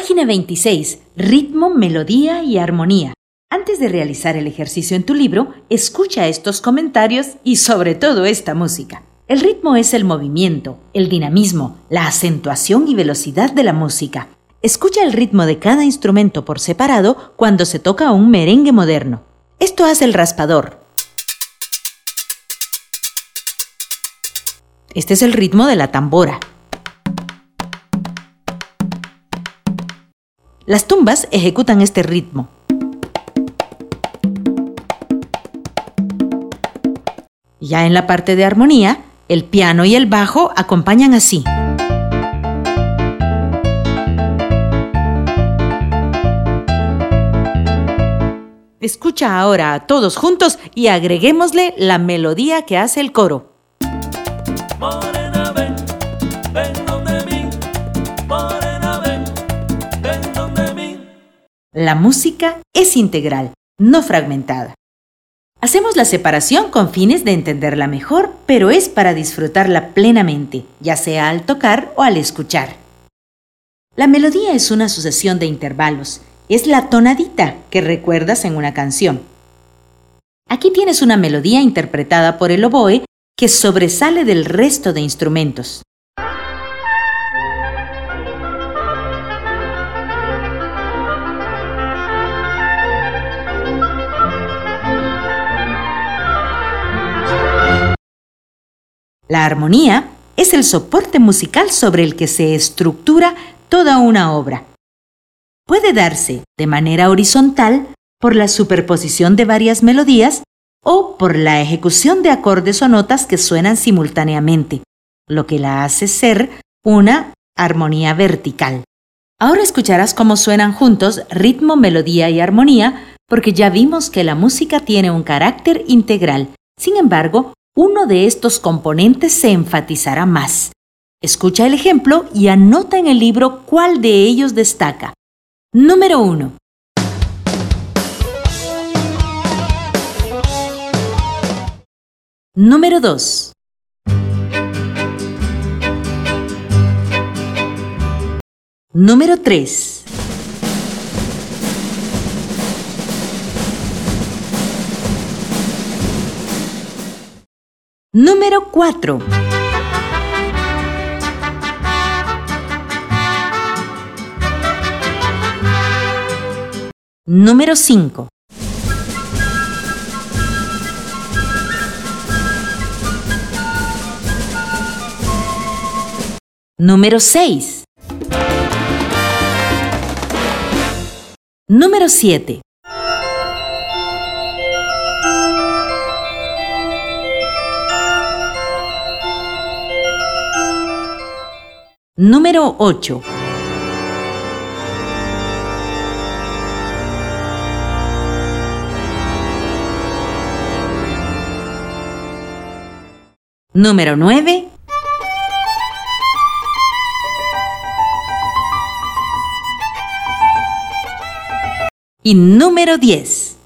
Página 26. Ritmo, melodía y armonía. Antes de realizar el ejercicio en tu libro, escucha estos comentarios y sobre todo esta música. El ritmo es el movimiento, el dinamismo, la acentuación y velocidad de la música. Escucha el ritmo de cada instrumento por separado cuando se toca un merengue moderno. Esto hace el raspador. Este es el ritmo de la tambora. Las tumbas ejecutan este ritmo. Ya en la parte de armonía, el piano y el bajo acompañan así. Escucha ahora a todos juntos y agreguémosle la melodía que hace el coro. Morena, ven donde mí. Morena, ven donde mí. La música es integral, no fragmentada. Hacemos la separación con fines de entenderla mejor, pero es para disfrutarla plenamente, ya sea al tocar o al escuchar. La melodía es una sucesión de intervalos, es la tonadita que recuerdas en una canción. Aquí tienes una melodía interpretada por el oboe que sobresale del resto de instrumentos. La armonía es el soporte musical sobre el que se estructura toda una obra. Puede darse de manera horizontal por la superposición de varias melodías o por la ejecución de acordes o notas que suenan simultáneamente, lo que la hace ser una armonía vertical. Ahora escucharás cómo suenan juntos ritmo, melodía y armonía, porque ya vimos que la música tiene un carácter integral. Sin embargo, uno de estos componentes se enfatizará más. Escucha el ejemplo y anota en el libro cuál de ellos destaca. Número 1. Número 2. Número 3. Número 4. Número 5. Número 6. Número 7. Número 8. Número 9. Y número 10.